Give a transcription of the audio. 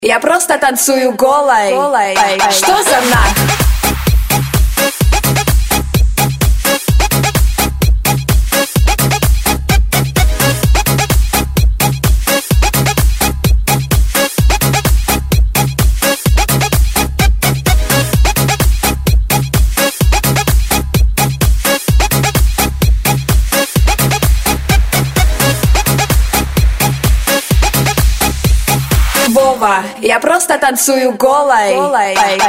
Я просто танцую голой. Что за нах? Вова, я просто танцую голой.